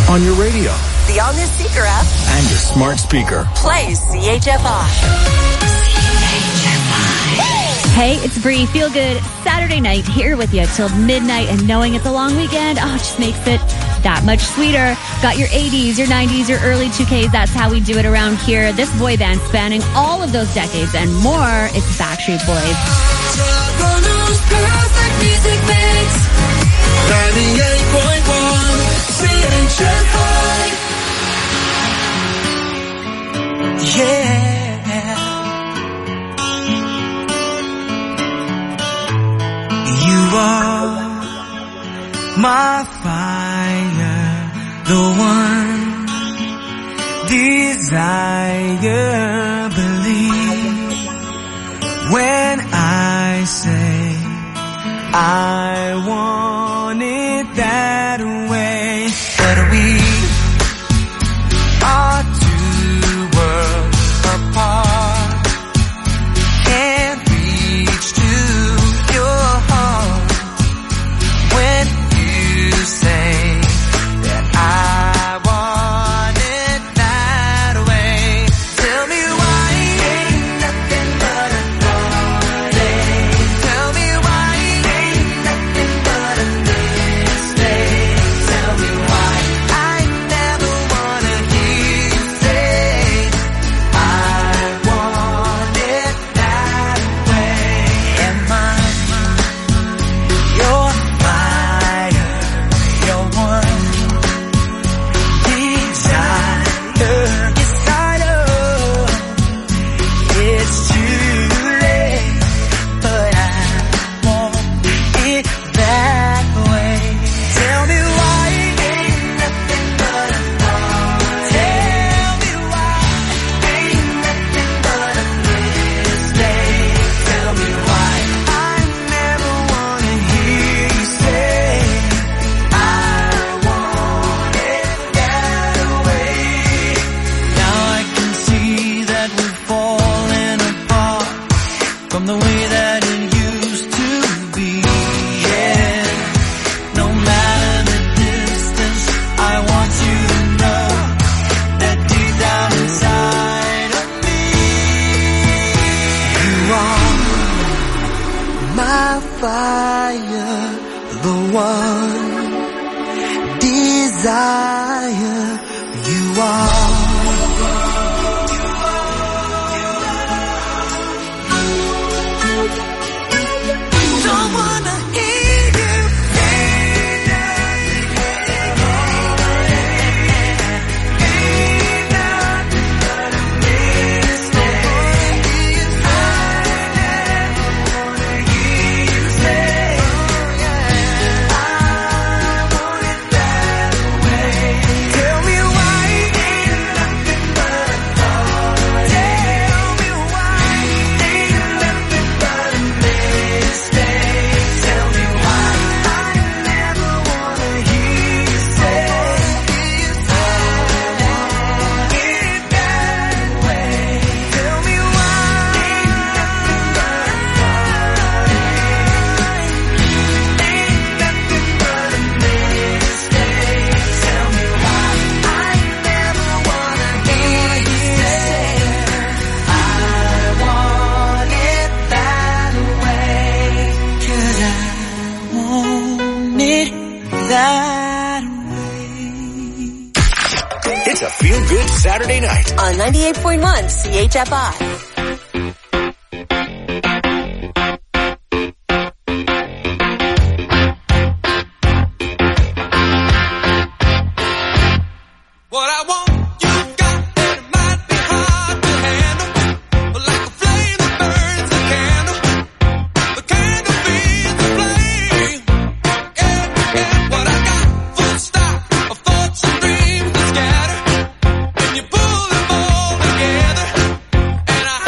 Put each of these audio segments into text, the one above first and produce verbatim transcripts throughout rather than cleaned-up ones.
on your radio, the all-new Seeker app, and your smart speaker. Play C H F I. Hey, it's Bree. Feel good Saturday night here with you till midnight, and knowing it's a long weekend, oh, it just makes it that much sweeter. Got your eighties, your nineties, your early two Ks. That's how we do it around here. This boy band spanning all of those decades and more. It's Backstreet Boys. ninety-eight point one C H F I. Yeah. You are my fire, the one desire. Believe when I say I want it that way, but we are two worlds apart. Can't reach to your heart when you say that I want it that way. Tell me why ain't nothing but a heartache. Tell me why ain't nothing but a mistake. Tell me why I never wanna hear you say I want it that way. Am I your fire, your one desire? Yes, I know it's too late, but I want it that way. Tell me why ain't nothing but a heart. Tell me why ain't nothing but a mistake. Tell me why I never wanna hear you say I want it that way. Now I can see that we're falling apart from the way that it used to be. Yeah, no matter the distance, I want you to know that deep down inside of me, you are my fire, the one desire. You are. Don't wanna hear you say that. Ain't nothing but a mistake. I never wanna hear you say I want it that way. Tell me why ain't nothing but a heart. Tell me why ain't nothing but a mistake. Tell me why I never wanna hear you say I want it that way. Tell me why ain't nothing but a heart. Ain't nothing but a mistake. Tell me why I never wanna hear you say I want it that way. 'Cause I want it that way. It's a feel-good Saturday night. On ninety-eight point one C H F I. What I want, you got, and it might be hard to handle, but like a flame that burns a candle, the candle feeds the flame. Yeah, yeah, what I got, full stop, of thoughts and dreams that scatter, and you pull them all together, and I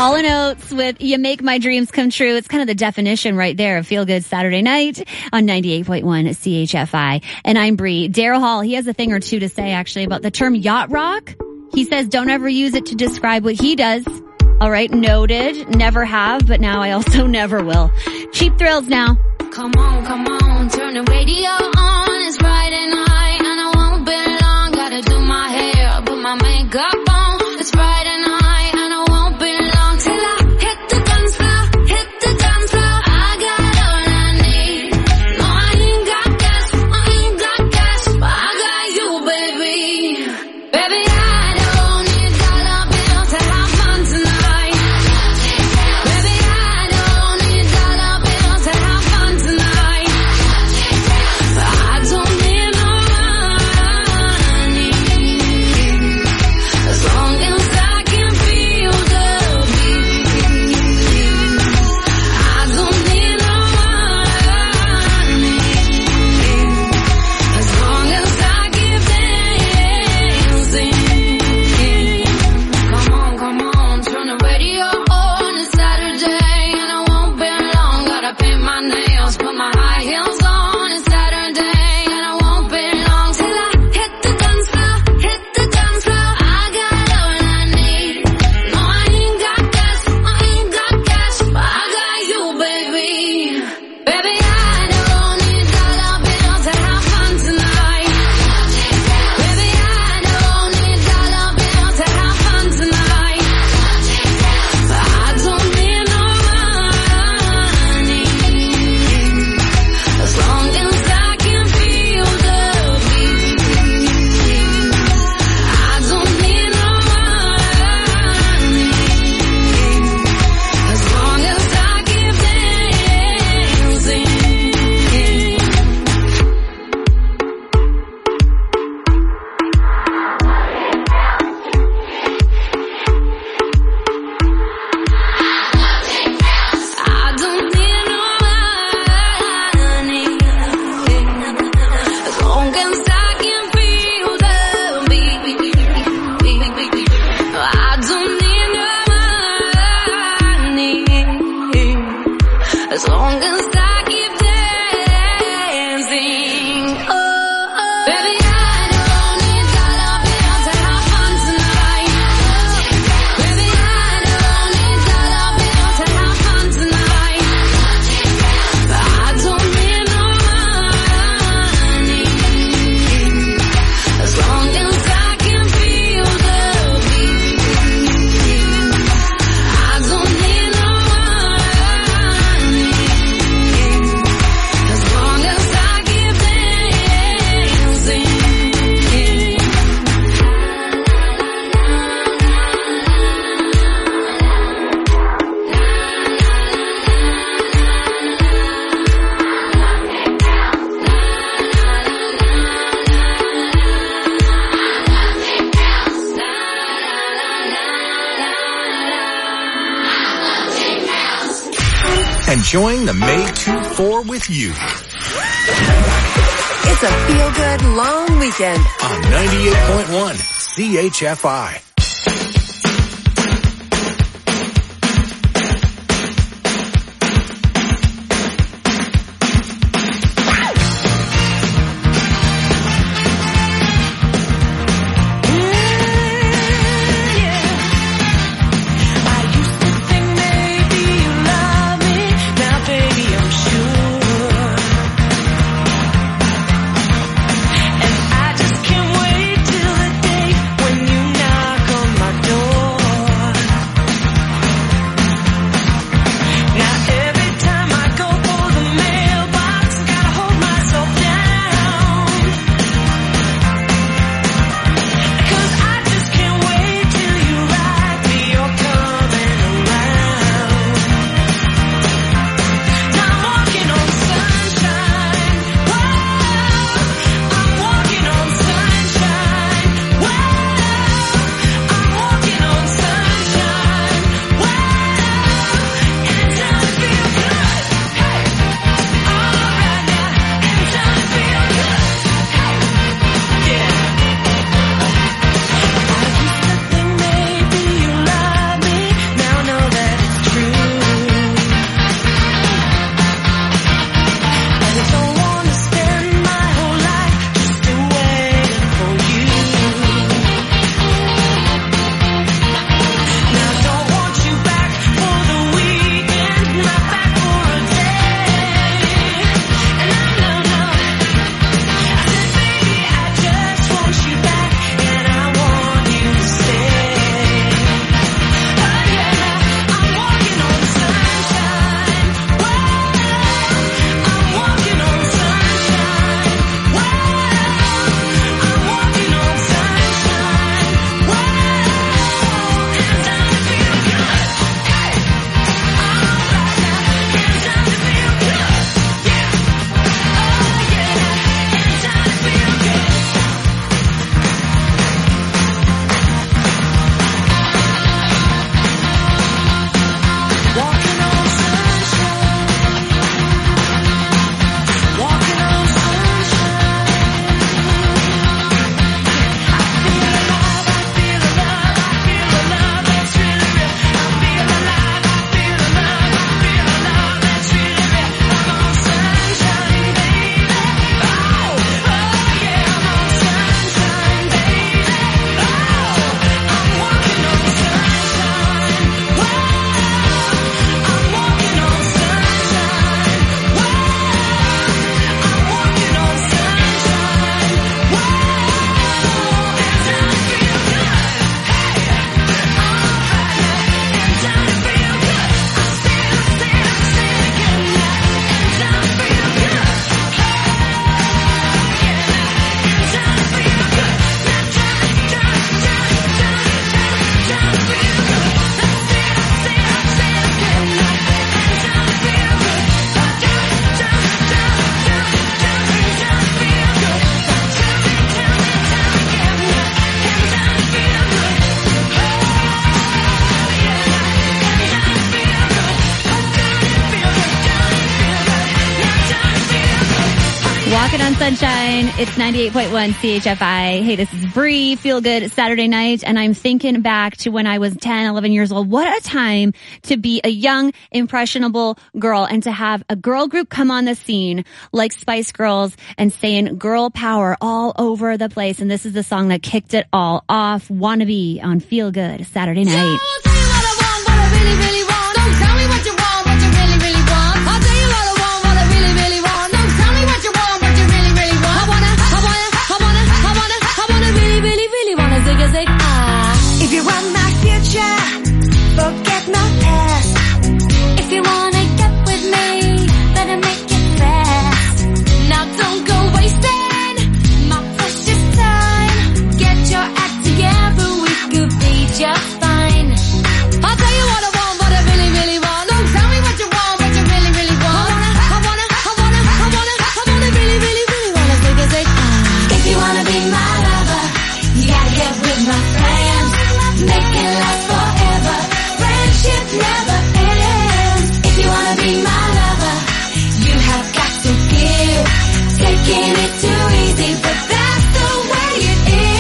Hall and Oates with You Make My Dreams Come True. It's kind of the definition right there of Feel Good Saturday Night on ninety-eight point one C H F I. And I'm Bree. Daryl Hall, he has a thing or two to say actually about the term yacht rock. He says don't ever use it to describe what he does. All right, noted. Never have, but now I also never will. Cheap Thrills now. Come on, come on, turn the radio on. It's Friday night and I won't be long. Gotta do my hair, put my makeup on. It's Friday night and I won't be long till I hit the dance floor, hit the dance floor. I got all I need. No, I ain't got gas, I ain't got gas, but I got you, baby. Baby, I don't need dollar bills to have fun tonight. Baby, I don't need dollar bills to have fun tonight. But I don't need no money, as long as I can feel the beat. I don't need no money, as long as I keep dancing. Come on, come on, turn the radio on. It's Saturday and I won't be long. Gotta paint my nails, put my high heels on. It's Saturday and I won't be long till I hit the dance floor, hit the dance floor. I got all I need. No, I ain't got gas, I ain't got gas, but I got you, baby. Baby, I don't need dollar bills to have fun tonight. Baby, I don't need dollar bills to have fun tonight. But I don't need no money, as long as I can feel the beat. I don't need no money, as long as I keep dancing. I don't need no money, as long as I can feel the beat. I don't need no money, as long as I keep dancing. Oh, oh. Baby, I don't need dollar bills to have fun tonight. Baby, I don't need dollar bills to have fun tonight. But I don't need no money, as long as I can feel the beat. I don't need no money, as long as I keep dancing. Enjoying the May two four with you It's a feel-good long weekend. on ninety-eight point one C H F I. I used to think maybe you love me, now baby I'm sure. And I just can't wait till the day when you knock on Sunshine. It's ninety-eight point one C H F I. Hey, this is Bree. Feel good Saturday night. And I'm thinking back to when I was ten, eleven years old. What a time to be a young, impressionable girl and to have a girl group come on the scene like Spice Girls and saying girl power all over the place. And this is the song that kicked it all off. Wannabe on Feel Good Saturday night. I'll tell you what I want, what I really, really want. Don't tell me what you want, what you really, really want. I'll tell you what I want, what I really, really want. Don't tell me what you want, what you really, really want. I wanna, I wanna, I wanna, I wanna, I wanna really, really, really wanna zig a zig ah. If you want my future, forget my past. If you wanna get with me, better make it fast. Now don't go wasting my precious time. Get your act together, we could be just fine. I'll tell you what I want, what I really, really want. Don't tell me what you want, what you really, really want. I wanna, I wanna, I wanna, I wanna, I wanna really, really, really wanna zig a zig ah. If you wanna be my lover, you gotta get with my friends. Make it last forever. Friendship never ends. If you wanna be my lover, you have got to give. Taking it too easy, but that's the way it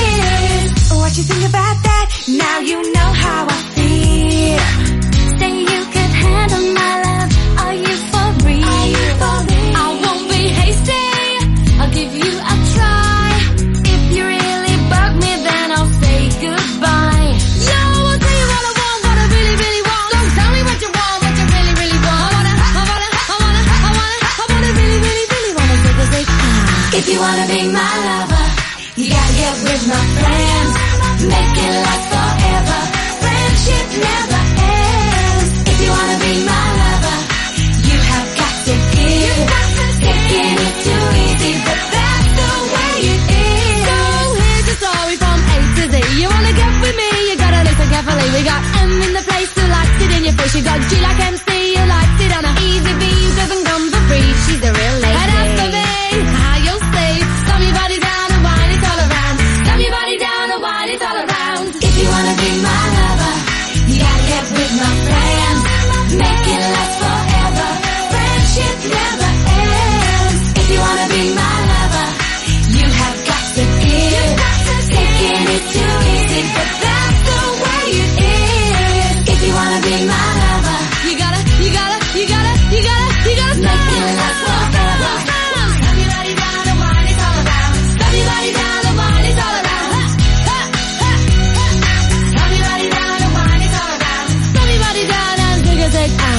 is. What you think about that? Now you know how I feel. Say you could handle my love. Are you for real? Are you for real? I won't be hasty. I'll give you a try. If you really bug me, then I'll say goodbye. Yo, I'll tell you what I want, what I really, really want. Don't tell me what you want, what you really, really want. I wanna, I wanna, I wanna, I wanna, I wanna really, really, really wanna zig a zig ah. If you wanna be my lover, you gotta get with my friends. Make it last forever. Friendship never ends. If you wanna be my lover, you have got to give. Taking it too easy, but that's the way it is. So here's the story from A to Z. You wanna get with me, you gotta listen carefully. We got M in the place who likes it in your face. You got G like M C who likes it on a easy B who doesn't come for free. She's a real lady. And as for me, how you'll stay. Stomp your body down and whine it all around. Stomp your body down and whine it all around. If you wanna be my lover, you gotta get with my friends. Make it last forever. Friendship never ends. If you wanna be my lover, you have got to give. Taking it too easy, but that's the way it is. If you wanna be my lover, You gotta, you gotta, you gotta, you gotta, you gotta stop. make it last forever. Stomp your body down and whine it all around. Stomp your body down and whine it all around. Ha, ha, ha, ha. Stomp your body down and whine it all around. Stomp your body down and zig a zig ah.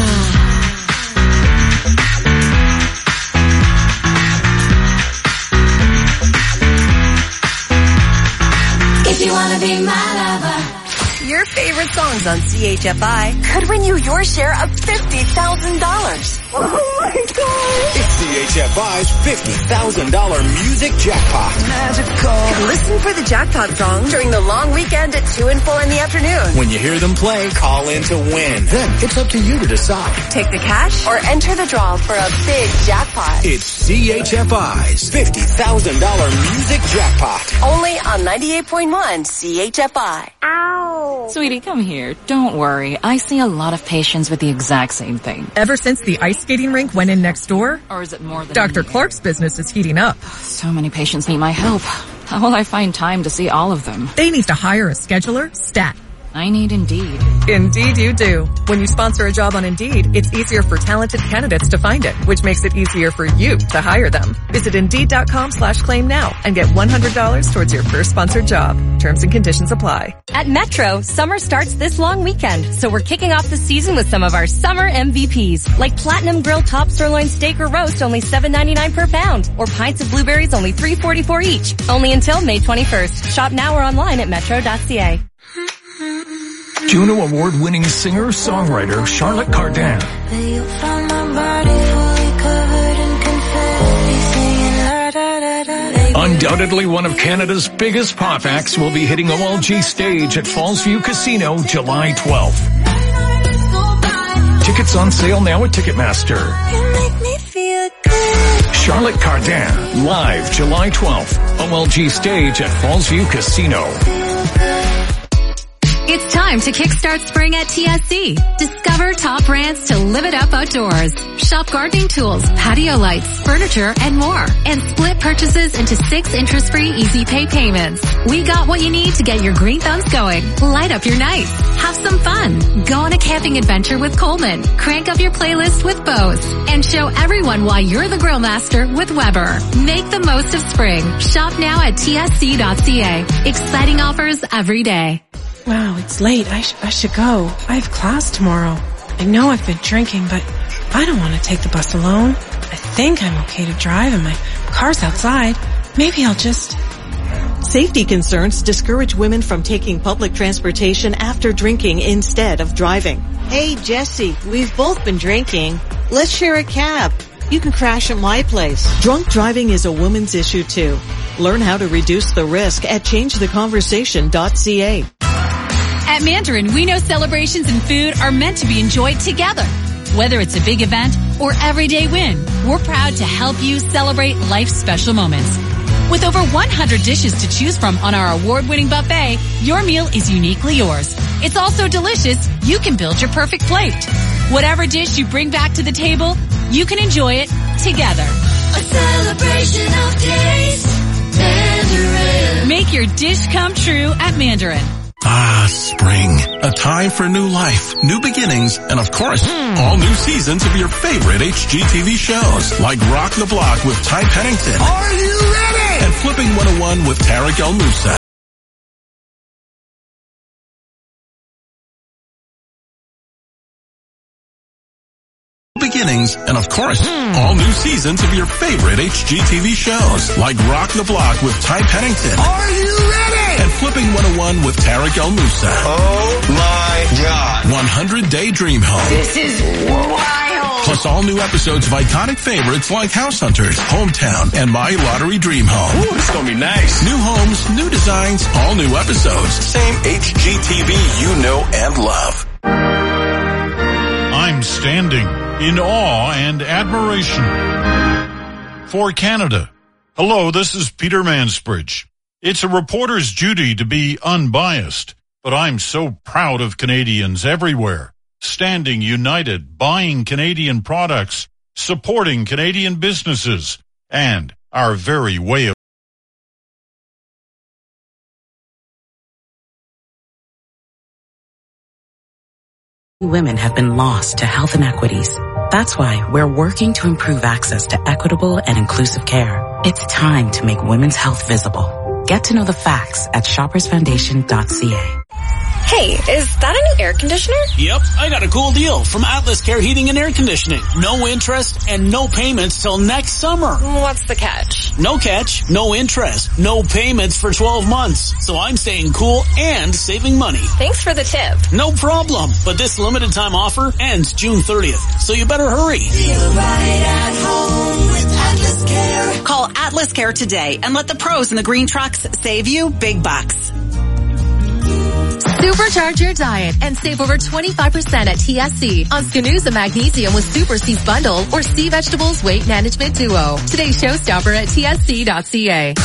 If you wanna be my lover. Your favorite songs on C H F I could win you your share of fifty thousand dollars. Oh my God! It's C H F I's fifty thousand dollars music jackpot. Magical. Listen for the jackpot song during the long weekend at two and four in the afternoon. When you hear them play, call in to win. Then it's up to you to decide. Take the cash or enter the draw for a big jackpot. It's C H F I's fifty thousand dollars music jackpot. Only on ninety-eight point one C H F I. Ow! Sweetie, come here. Don't worry. I see a lot of patients with the exact same thing. Ever since the ice skating rink went in next door, Or is it more than... Doctor Clark's business is heating up. So many patients need my help. How will I find time to see all of them? They need to hire a scheduler, stat. I need Indeed. Indeed you do. When you sponsor a job on Indeed, it's easier for talented candidates to find it, which makes it easier for you to hire them. Visit Indeed.com slash claim now and get one hundred dollars towards your first sponsored job. Terms and conditions apply. At Metro, summer starts this long weekend, so we're kicking off the season with some of our summer M V Ps, like Platinum Grill Top Sirloin Steak or Roast, only seven ninety-nine per pound, or Pints of Blueberries, only three forty-four each. Only until May twenty-first. Shop now or online at metro dot c a. Juno Award-winning singer-songwriter Charlotte Cardin. Undoubtedly one of Canada's biggest pop acts will be hitting O L G stage at Fallsview Casino July twelfth. Tickets on sale now at Ticketmaster. Charlotte Cardin, live July twelfth. O L G stage at Fallsview Casino. It's time time to kickstart spring at T S C. Discover top brands to live it up outdoors. Shop gardening tools, patio lights, furniture, and more. And split purchases into six interest-free easy pay payments. We got what you need to get your green thumbs going. Light up your nights. Have some fun. Go on a camping adventure with Coleman. Crank up your playlist with Bose. And show everyone why you're the grill master with Weber. Make the most of spring. Shop now at T S C dot C A. Exciting offers every day. Wow, it's late. I, sh- I should go. I have class tomorrow. I know I've been drinking, but I don't want to take the bus alone. I think I'm okay to drive and my car's outside. Maybe I'll just... Safety concerns discourage women from taking public transportation after drinking instead of driving. Hey, Jesse, we've both been drinking. Let's share a cab. You can crash at my place. Drunk driving is a woman's issue too. Learn how to reduce the risk at change the conversation dot C A. At Mandarin, we know celebrations and food are meant to be enjoyed together. Whether it's a big event or everyday win, we're proud to help you celebrate life's special moments. With over one hundred dishes to choose from on our award-winning buffet, your meal is uniquely yours. It's also delicious. You can build your perfect plate. Whatever dish you bring back to the table, you can enjoy it together. A celebration of taste. Mandarin. Make your dish come true at Mandarin. Ah, spring. A time for new life, new beginnings, and of course, all new seasons of your favorite H G T V shows, like Rock the Block with Ty Pennington. Are you ready? And Flipping one oh one with Tarek El Moussa. Beginnings, and of course, all new seasons of your favorite H G T V shows, like Rock the Block with Ty Pennington. Are you ready? And Flipping one oh one with Tarek El Moussa. Oh my God. one hundred Day Dream Home. This is wild. Plus all new episodes of iconic favorites like House Hunters, Hometown, and My Lottery Dream Home. Ooh, this is gonna be nice. New homes, new designs, all new episodes. Same H G T V you know and love. I'm standing in awe and admiration for Canada. Hello, this is Peter Mansbridge. It's a reporter's duty to be unbiased, but I'm so proud of Canadians everywhere, standing united, buying Canadian products, supporting Canadian businesses, and our very way of Women have been lost to health inequities. That's why we're working to improve access to equitable and inclusive care. It's time to make women's health visible. Get to know the facts at shoppers foundation dot C A. Hey, is that a new air conditioner? Yep, I got a cool deal from Atlas Care Heating and Air Conditioning. No interest and no payments till next summer. What's the catch? No catch, no interest, no payments for twelve months. So I'm staying cool and saving money. Thanks for the tip. No problem, but this limited time offer ends June thirtieth, so you better hurry. Feel right at home with Atlas Care. Call Atlas Care today and let the pros in the green trucks save you big bucks. Supercharge your diet and save over twenty-five percent at T S C on Skanusa Magnesium with Super Seeds Bundle or Sea Vegetables Weight Management Duo. Today's showstopper at T S C dot C A.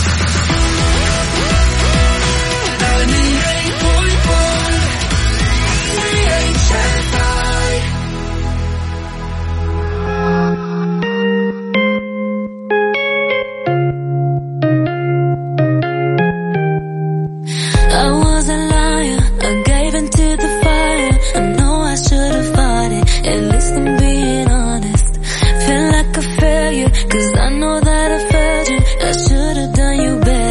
I was a liar, I gave into the fire. I know I should have fought it, at least I'm being honest. Feel like a failure, cause I know that I failed you. I should have done you better.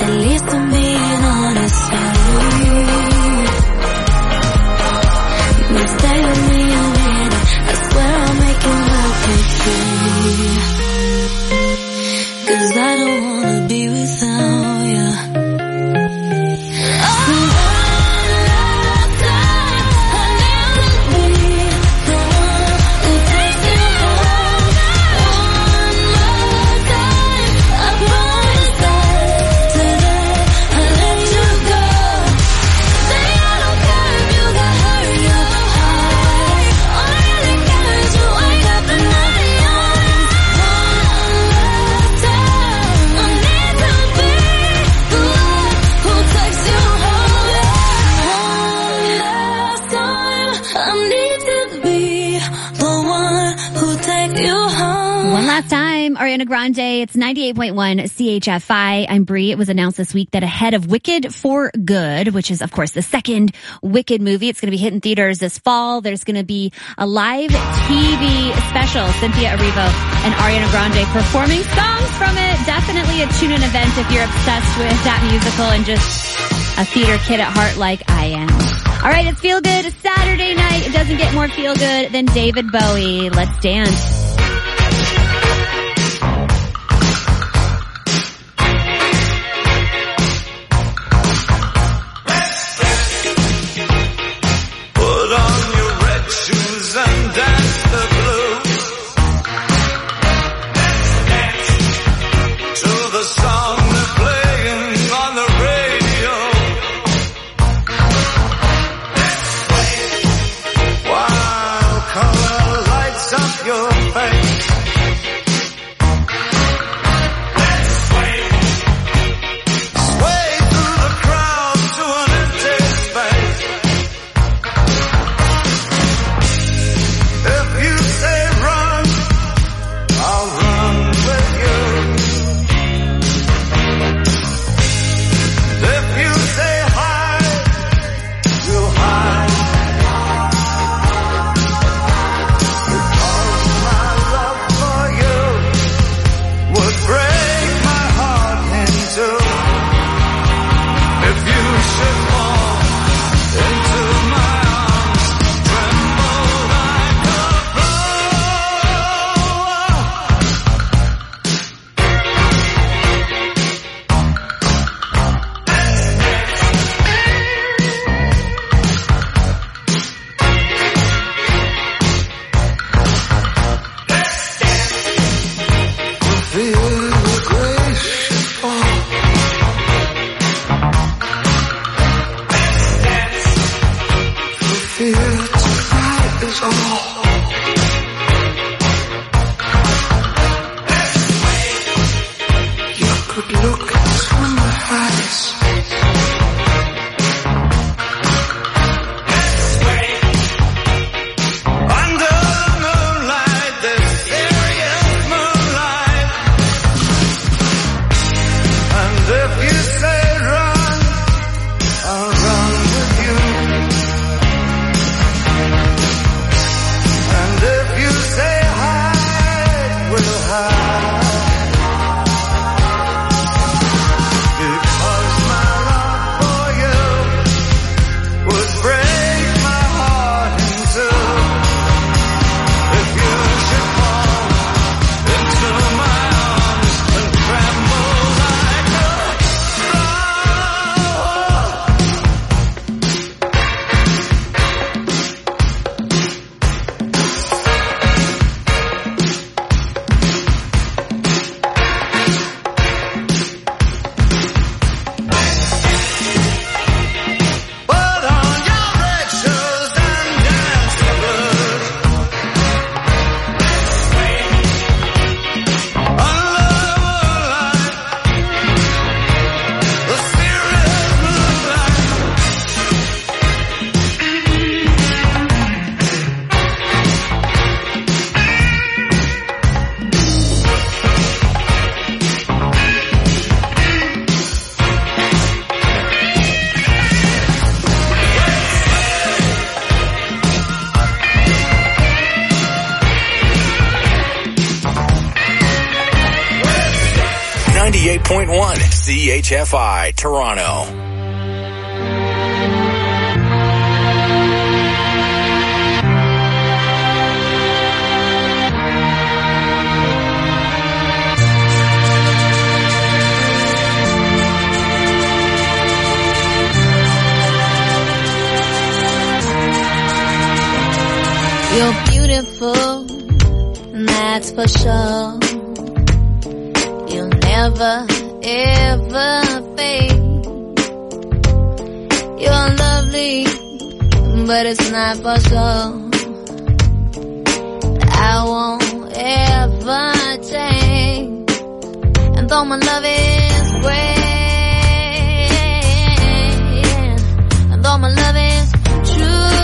At least I'm being honest. You stay with me a minute. I swear I'll make it work with you. Cause I don't wanna be without you. Ariana Grande, it's ninety-eight point one C H F I. I'm Bree. It was announced this week that ahead of Wicked for Good, which is, of course, the second Wicked movie, it's going to be hitting theaters this fall. There's going to be a live T V special. Cynthia Erivo and Ariana Grande performing songs from it. Definitely a tune-in event if you're obsessed with that musical and just a theater kid at heart like I am. All right, it's Feel Good. It's Saturday night. It doesn't get more feel good than David Bowie. Let's dance. Your ninety-eight point one C H F I, Toronto. You're beautiful, that's for sure. You'll never, ever fade. You're lovely, but it's not for sure. I won't ever change. And though my love is great, and though my love is true,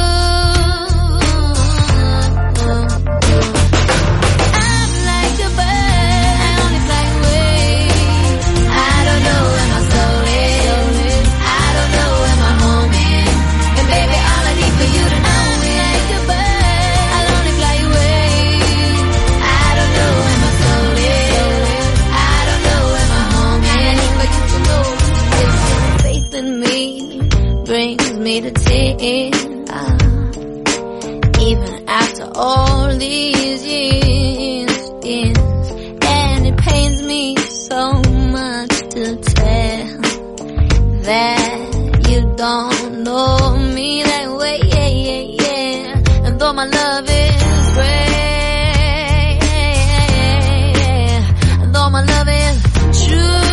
me to tears, uh, even after all these years, years, and it pains me so much to tell that you don't know me that way, yeah, yeah, yeah. And though my love is great, and though my love is true,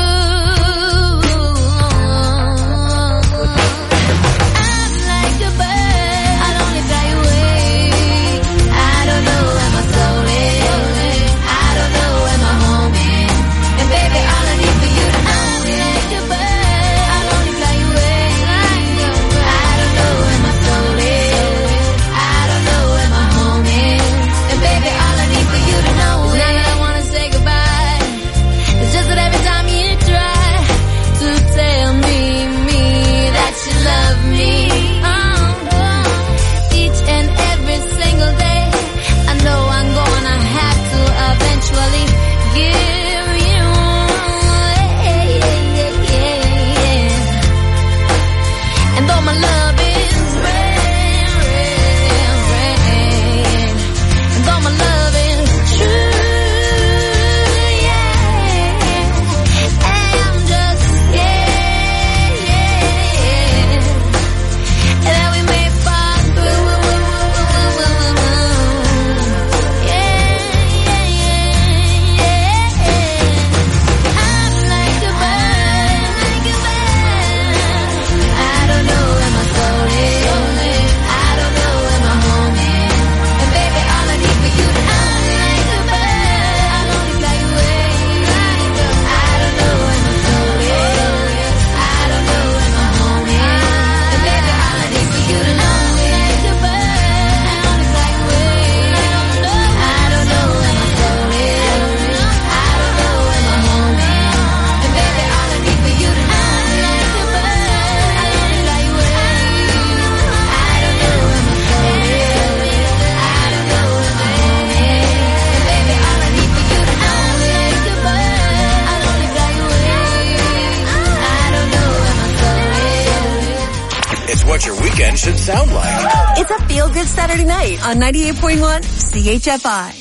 Should sound like. It's a feel-good Saturday night on ninety-eight point one C H F I.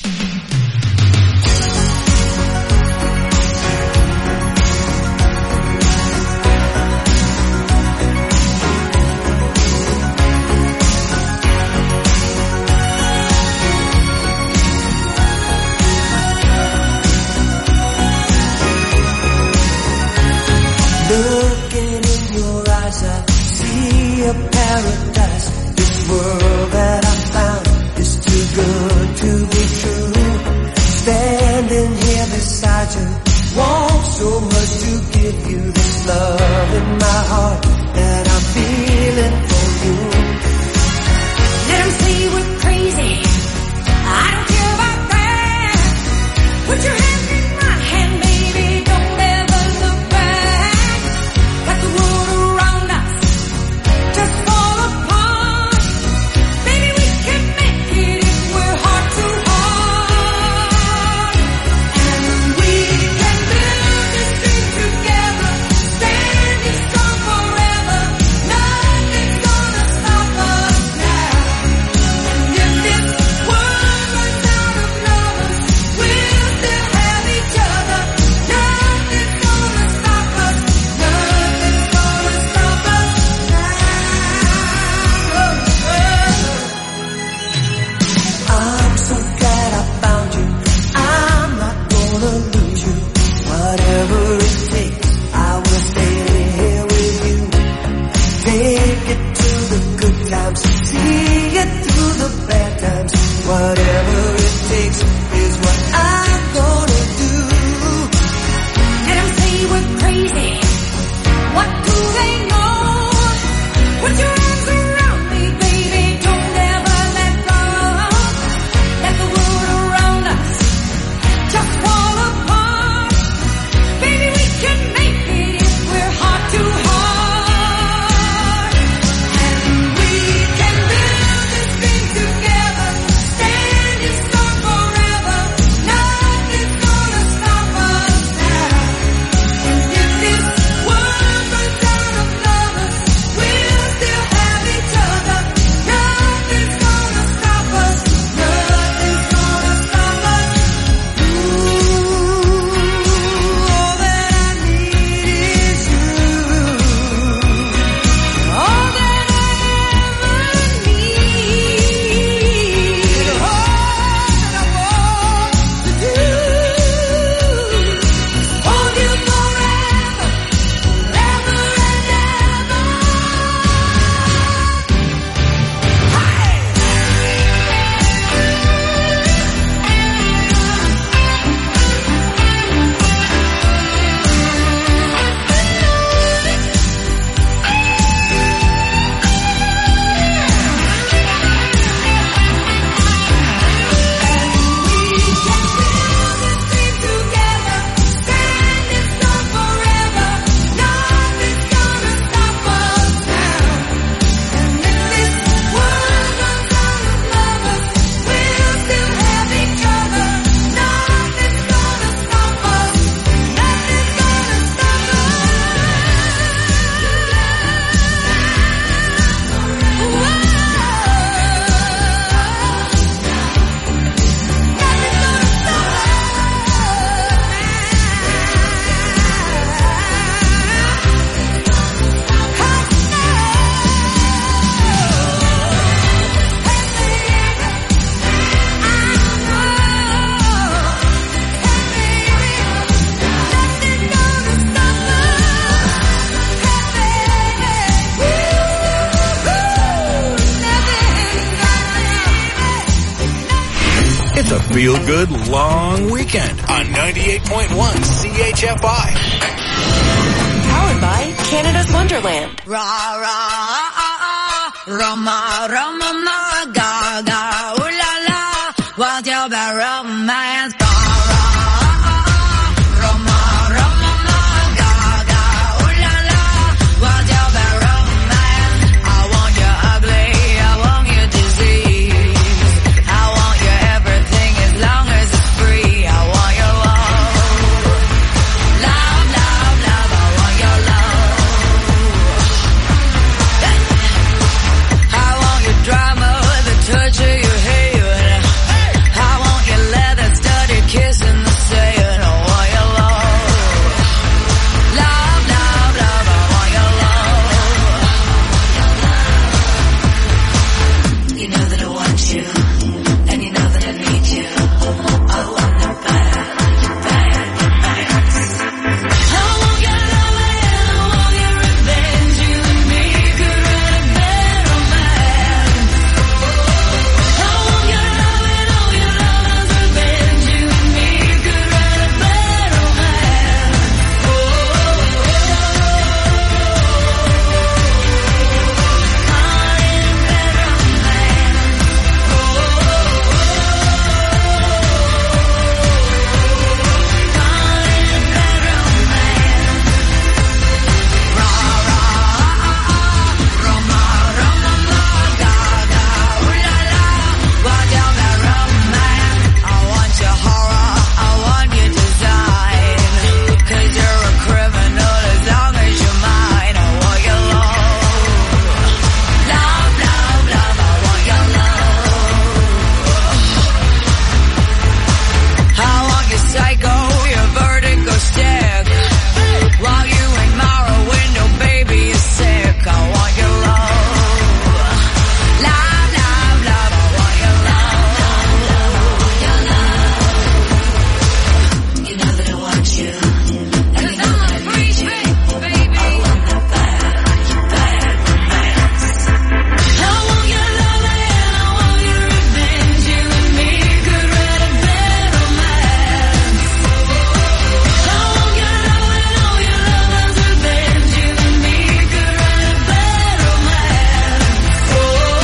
Looking in your eyes, I see a paradise. This world that I found is too good to be true. Standing here beside you, want so much to give you this love in my heart that I'm feeling for you. Let 'em say we're crazy, I don't care about that. Put your hand in my hand, baby, don't ever look back. Let the world around us just fall apart. Baby, we can make it if we're heart to heart. And we can build this dream feel-good long weekend on ninety-eight point one C H F I. Powered by Canada's Wonderland. Ra ra ah ah Roma Roma ma ga ga ooh la la. What's your bad romance? Ra ra ah ah Roma Roma ma ga ga ooh la la. What's your bad romance? I want you ugly, I want you disease, I want you everything as long as it's free. I want your love, love, love, love. I want your love. I want your drama, the touch of your hair. I want your leather studded kiss in the sand. I want your love, love, love, love. I want your love. You know that I want you, and you know that I need you. I want the bad, bad, bad. I want your love and I want your revenge. You and me could write a bad romance. I want your love and all your love's revenge. You and me could write a bad romance. Oh, oh, I want your horror, I want your design, 'cause you're a criminal as long as you're mine. I want your love, love, love, love. I want your love. I want your psycho, your vertigo stick, while you admire a window, baby, you're sick. I want your love, love, love, love. I want your love, you know that I want you, and you know that I need you. I want the bad, bad romance. I want your love and I want your revenge. You and me could write a bad romance. I want your love and all your love's revenge. You and me could write a bad romance. Oh,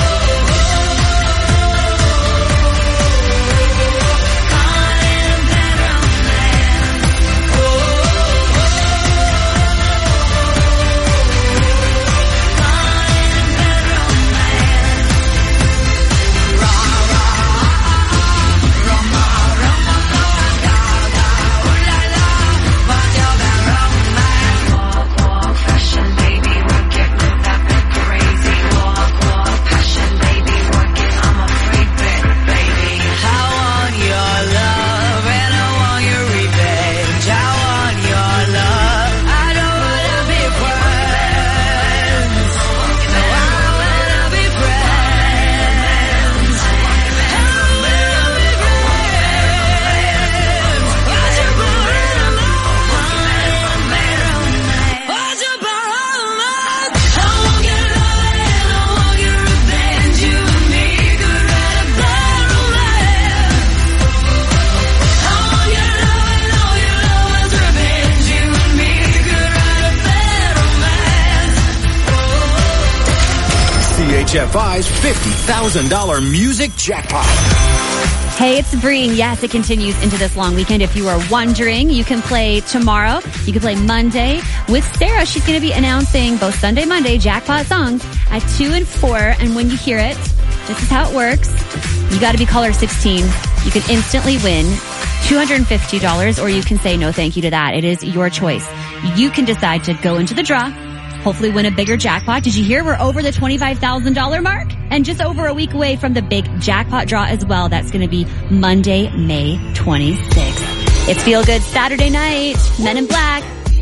C H F I's fifty thousand dollars music jackpot. Hey, it's Breen. Yes, it continues into this long weekend. If you are wondering, you can play tomorrow. You can play Monday with Sarah. She's going to be announcing both Sunday, Monday jackpot songs at two and four. And when you hear it, this is how it works. You got to be caller sixteen. You can instantly win two hundred fifty dollars, or you can say no thank you to that. It is your choice. You can decide to go into the draw, hopefully win a bigger jackpot. Did you hear we're over the twenty-five thousand dollars mark? And just over a week away from the big jackpot draw as well. That's going to be Monday, May twenty-sixth. It's Feel Good Saturday night. Men in Black.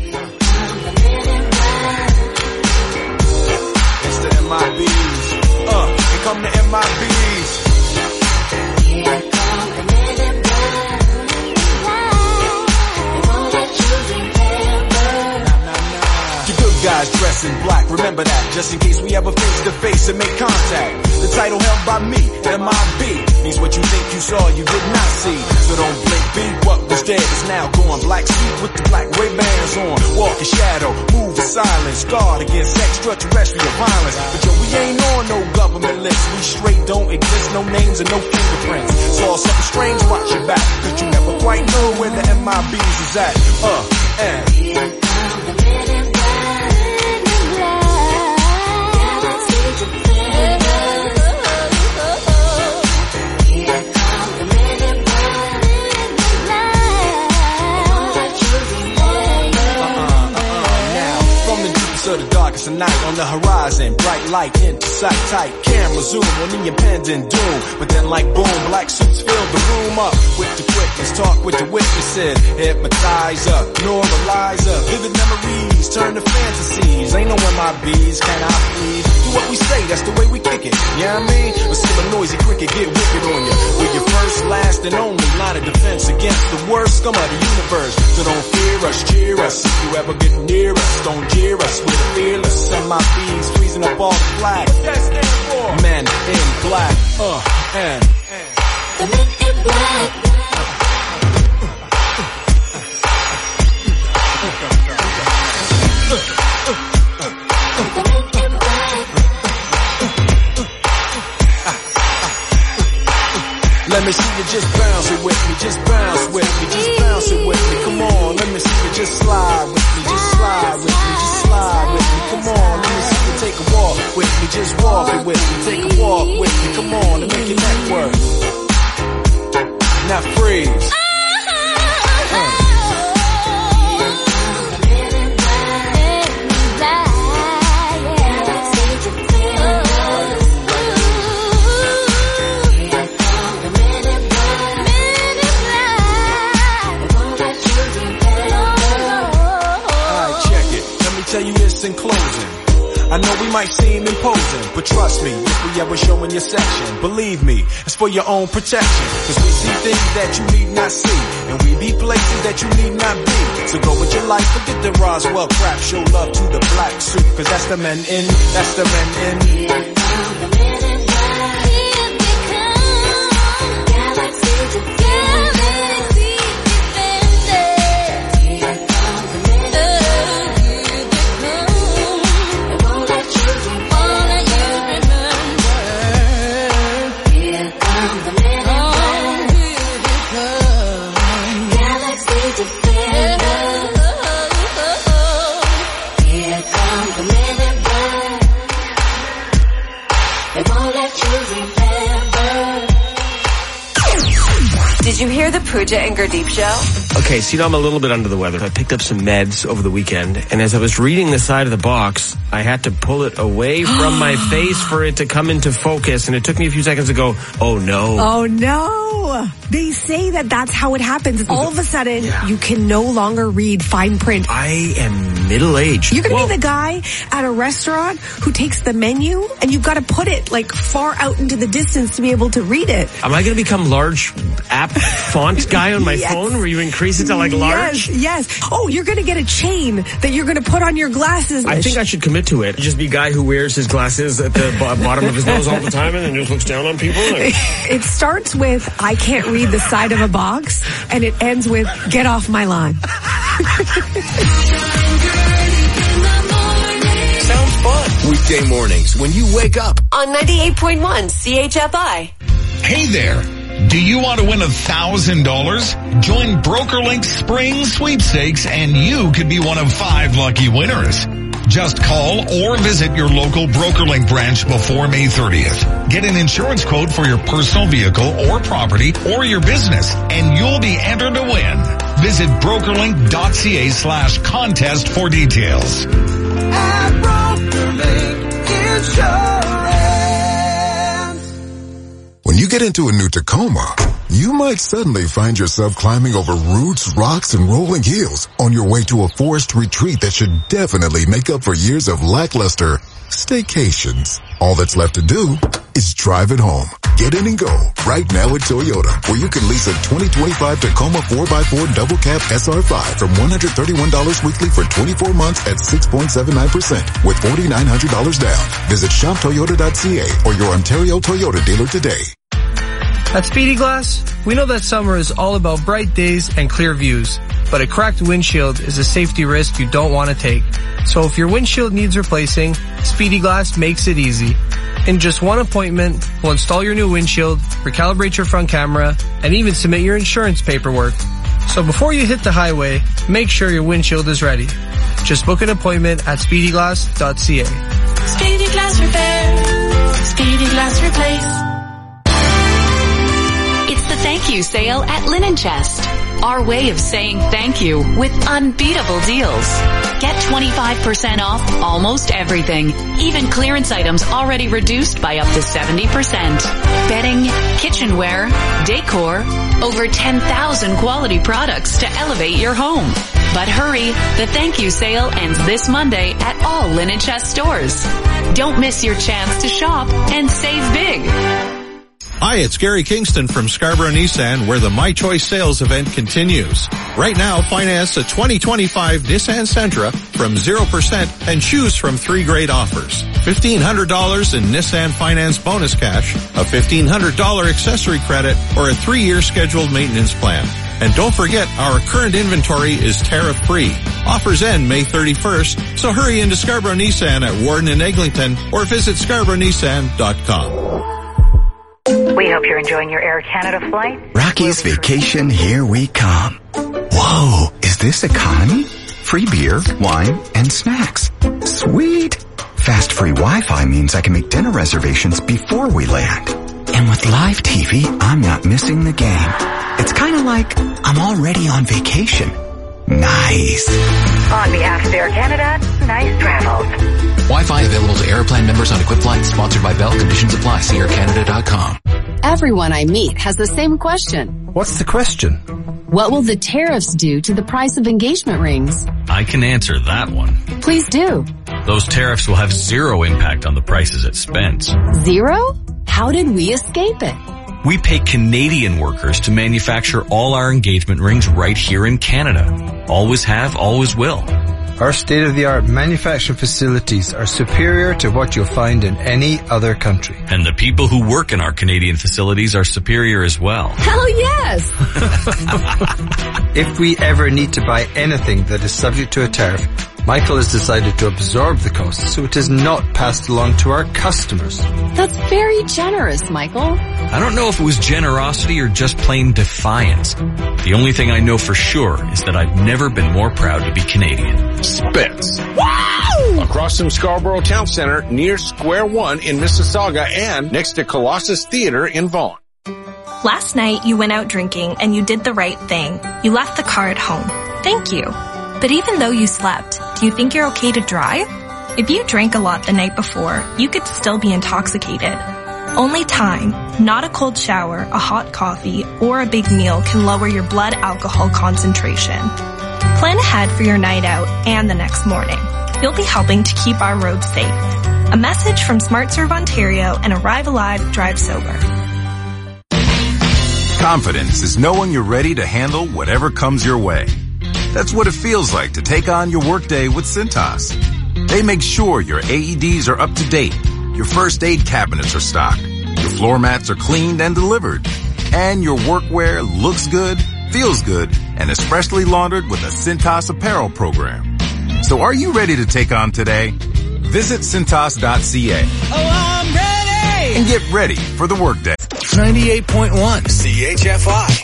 It's the M I Bs. Uh, here come the M I Bs. Guys dressed in black, remember that, just in case we ever face to face and make contact. The title held by me, M I B, means what you think you saw, you did not see. So don't blink, be what was dead is now gone. Black suit with the black Ray-Bans on. Walk in shadow, move in silence. Guard against extraterrestrial violence. But yo, we ain't on no government list. We straight don't exist, no names and no fingerprints. Saw something strange, watch your back. Cause you never quite know where the M I Bs is at. Uh, and... of the darkest of night on the horizon, bright light into sight, tight camera zoom on the impending doom. But then like boom, black suits fill the room up with the quickness, talk with the witnesses, hypnotizer, normalizer, vivid memories turn to fantasies. Ain't no M I Bs, can I please? Do what we say, that's the way we kick it. You know what I mean? Or see a noisy cricket get wicked on you. We're your first, last, and only line of defense against the worst scum of the universe. So don't fear us, cheer us. If you ever get near us, don't jeer us. We're the fearless M I Bs, freezing up all the flag. Men in black, uh, and, and. The men in black. Let me see you just bounce it with me, just bounce with me, just bounce it with me, come on. Let me see you just slide with me, just slide with me, just slide with me, come on. Let me see you take a walk with me, just walk it with me, take a walk with me, come on, and make your neck work. Now freeze. Uh. Tell you this in closing. I know we might seem imposing, but trust me, if we ever show in your section, believe me, it's for your own protection. Cause we see things that you need not see, and we be places that you need not be. So go with your life, forget the Roswell crap, show love to the black suit, cause that's the men in, that's the men in. Did you hear the Pooja and Gurdeep show? Okay, so you know I'm a little bit under the weather. I picked up some meds over the weekend, and as I was reading the side of the box, I had to pull it away from my face for it to come into focus, and it took me a few seconds to go, oh no. Oh no. They say that that's how it happens. All of a sudden, yeah. you can no longer read fine print. I am middle-aged. You're going to be the guy at a restaurant who takes the menu, and you've got to put it like far out into the distance to be able to read it. Am I going to become large app font guy on my yes. phone where you increase it to like large? Yes, yes. Oh, you're going to get a chain that you're going to put on your glasses. I think I should commit to it. Just be a guy who wears his glasses at the bottom of his nose all the time and then just looks down on people. Like... It starts with, I can't read the side of a box, and it ends with, get off my lawn. Sounds fun. Weekday mornings when you wake up. On ninety-eight point one C H F I. Hey there. Do you want to win a thousand dollars? Join BrokerLink's Spring Sweepstakes and you could be one of five lucky winners. Just call or visit your local BrokerLink branch before May thirtieth. Get an insurance quote for your personal vehicle or property or your business and you'll be entered to win. Visit brokerlink.ca slash contest for details. At BrokerLink Insurance. When you get into a new Tacoma, you might suddenly find yourself climbing over roots, rocks, and rolling hills on your way to a forest retreat that should definitely make up for years of lackluster staycations. All that's left to do is drive it home. Get in and go right now at Toyota, where you can lease a twenty twenty-five Tacoma four by four double cab S R five from one hundred thirty-one dollars weekly for twenty-four months at six point seven nine percent with four thousand nine hundred dollars down. Visit shop toyota dot c a or your Ontario Toyota dealer today. At Speedy Glass, we know that summer is all about bright days and clear views, but a cracked windshield is a safety risk you don't want to take. So if your windshield needs replacing, Speedy Glass makes it easy. In just one appointment, we'll install your new windshield, recalibrate your front camera, and even submit your insurance paperwork. So before you hit the highway, make sure your windshield is ready. Just book an appointment at speedy glass dot c a. Speedy Glass Repair. Speedy Glass Replace. It's the thank you sale at Linen Chest. Our way of saying thank you with unbeatable deals. Get twenty-five percent off almost everything. Even clearance items already reduced by up to seventy percent. Bedding, kitchenware, decor, over ten thousand quality products to elevate your home. But hurry, the thank you sale ends this Monday at all Linen Chest stores. Don't miss your chance to shop and save big. Hi, it's Gary Kingston from Scarborough Nissan, where the My Choice sales event continues. Right now, finance a twenty twenty-five Nissan Sentra from zero percent and choose from three great offers. fifteen hundred dollars in Nissan Finance bonus cash, a fifteen hundred dollars accessory credit, or a three-year scheduled maintenance plan. And don't forget, our current inventory is tariff-free. Offers end May thirty-first, so hurry into Scarborough Nissan at Warden and Eglinton or visit scarborough nissan dot com. We hope you're enjoying your Air Canada flight. Rocky's Vacation, here we come. Whoa, is this economy? Free beer, wine, and snacks. Sweet. Fast free Wi-Fi means I can make dinner reservations before we land. And with live T V, I'm not missing the game. It's kind of like I'm already on vacation. Nice. On behalf of Air Canada, nice travels. Wi-Fi available to Airplan members on equipped flights. Sponsored by Bell. Conditions apply. See air canada dot com. Everyone I meet has the same question. What's the question? What will the tariffs do to the price of engagement rings? I can answer that one. Please do. Those tariffs will have zero impact on the prices at Spence. Zero? How did we escape it? We pay Canadian workers to manufacture all our engagement rings right here in Canada. Always have, always will. Our state-of-the-art manufacturing facilities are superior to what you'll find in any other country. And the people who work in our Canadian facilities are superior as well. Hell yes! If we ever need to buy anything that is subject to a tariff, Michael has decided to absorb the cost so it is not passed along to our customers. That's very generous, Michael. I don't know if it was generosity or just plain defiance. The only thing I know for sure is that I've never been more proud to be Canadian. Spence. Wow! Across from Scarborough Town Center, near Square One in Mississauga, and next to Colossus Theater in Vaughan. Last night, you went out drinking and you did the right thing. You left the car at home. Thank you. But even though you slept, do you think you're okay to drive? If you drank a lot the night before, you could still be intoxicated. Only time, not a cold shower, a hot coffee, or a big meal can lower your blood alcohol concentration. Plan ahead for your night out and the next morning. You'll be helping to keep our roads safe. A message from SmartServe Ontario and Arrive Alive, Drive Sober. Confidence is knowing you're ready to handle whatever comes your way. That's what it feels like to take on your workday with Cintas. They make sure your A E Ds are up to date, your first aid cabinets are stocked, your floor mats are cleaned and delivered, and your workwear looks good, feels good, and is freshly laundered with a Cintas apparel program. So are you ready to take on today? Visit Cintas dot c a. Oh, I'm ready! And get ready for the workday. ninety-eight point one C H F I.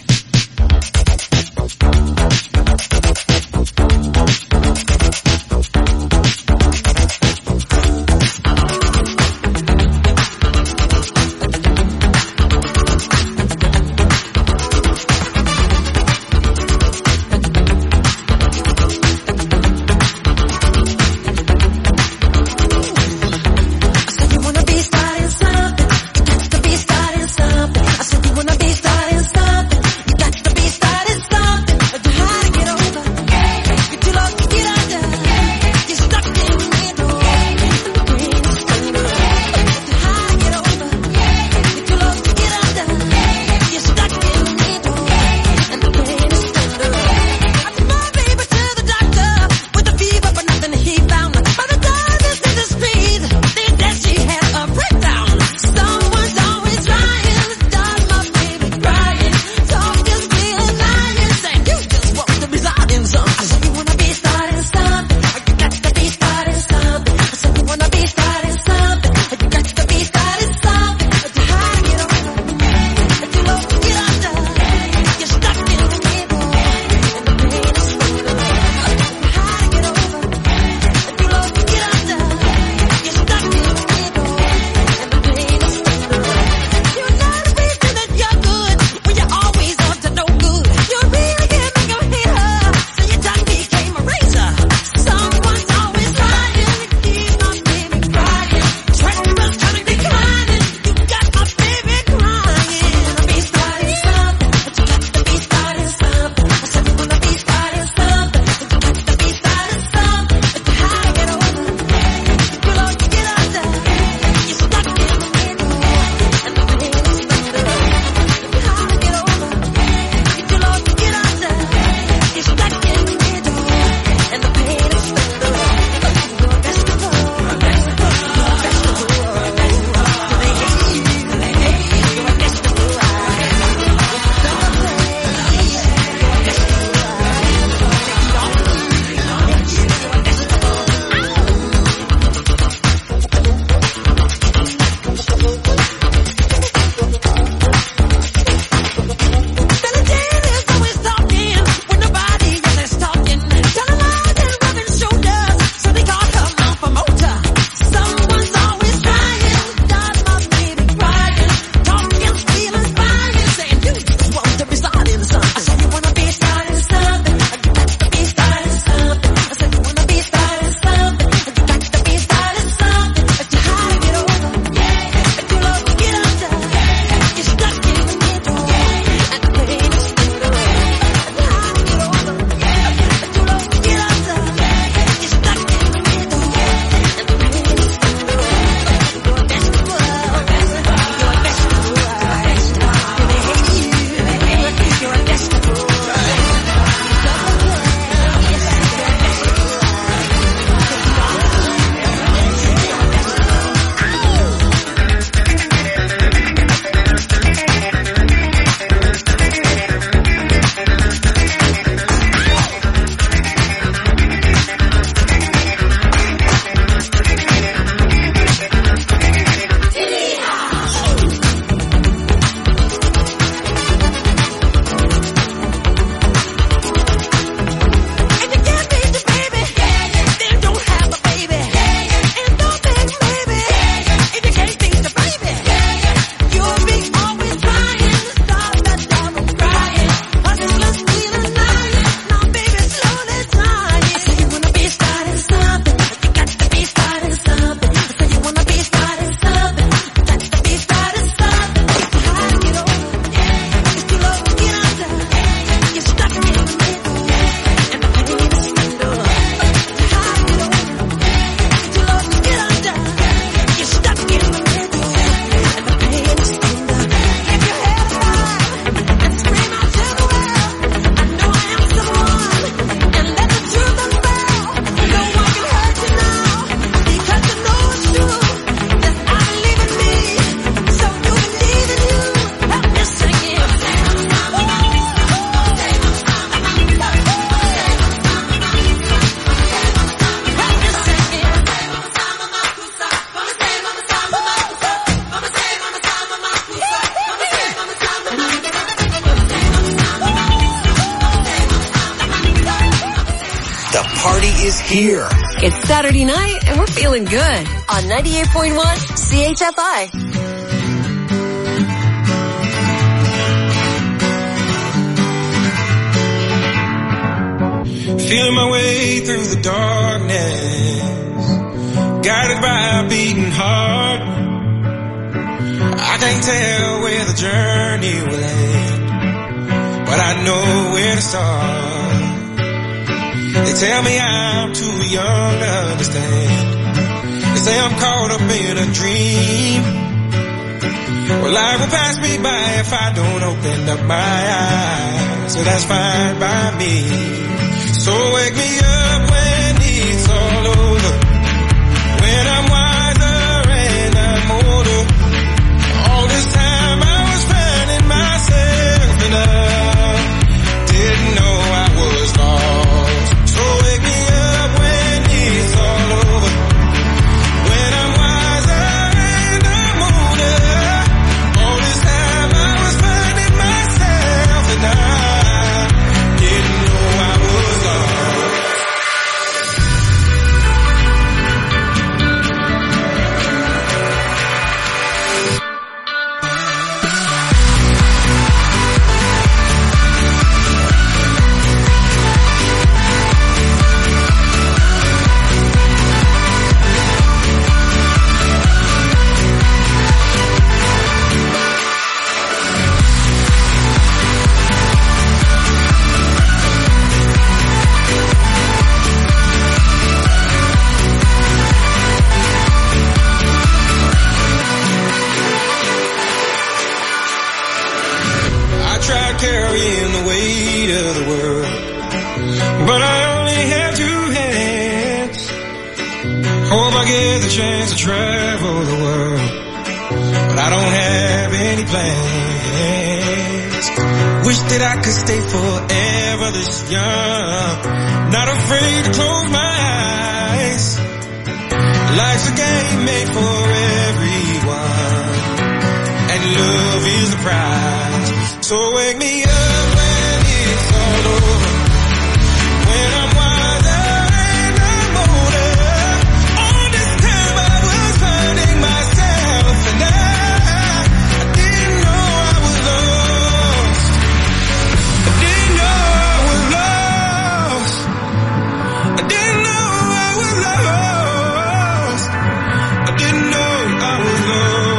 Starting something. here. It's Saturday night and we're feeling good on ninety-eight point one C H F I. Feeling my way through the darkness, guided by a beating heart. I can't tell where the journey will end, but I know where to start. They tell me I'm too young to understand. They say I'm caught up in a dream. Well, life will pass me by if I don't open up my eyes, so that's fine by me. So wake me up when it's all over, when I'm wiser and I'm older. All this time I was finding myself and I didn't know I was lost. So wake me up when it's all over, when I'm wiser and I'm older. All this time I was finding myself and I didn't know I was lost. Carrying the weight of the world, but I only have two hands. Hope I get the chance to travel the world, but I don't have any plans. Wish that I could stay forever this young, not afraid to close my eyes. Life's a game made for everyone, and love is the prize. So wake me up when it's all over, when I'm wiser and I'm older. All this time I was finding myself and I, I didn't know I was lost. I didn't know I was lost. I didn't know I was lost. I didn't know I was lost.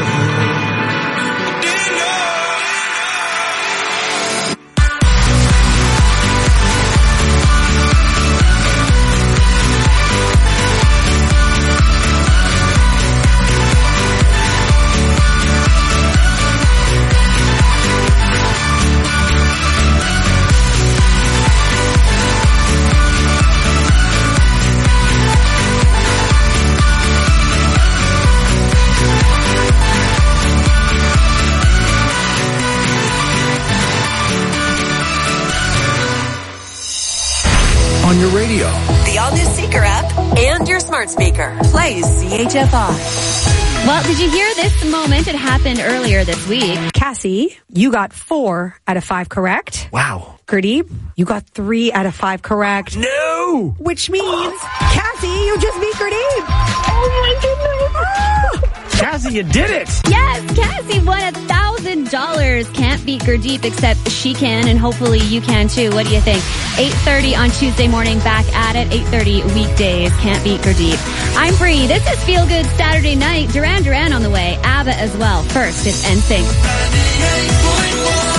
On your radio, the all-new Seeker app, and your smart speaker. Plays C H F I. Well, did you hear this moment? It happened earlier this week. Cassie, you got four out of five correct. Wow. Gurdeep, you got three out of five correct. No! Which means, Cassie, you just beat Gurdeep. Oh my goodness. Cassie, you did it! Yes, Cassie won a thousand dollars. Can't beat Gurdeep, except she can, and hopefully you can too. What do you think? eight thirty on Tuesday morning, back at it. eight thirty weekdays. Can't beat Gurdeep. I'm Bree. This is Feel Good Saturday night. Duran Duran on the way. ABBA as well. First, it's N Sync.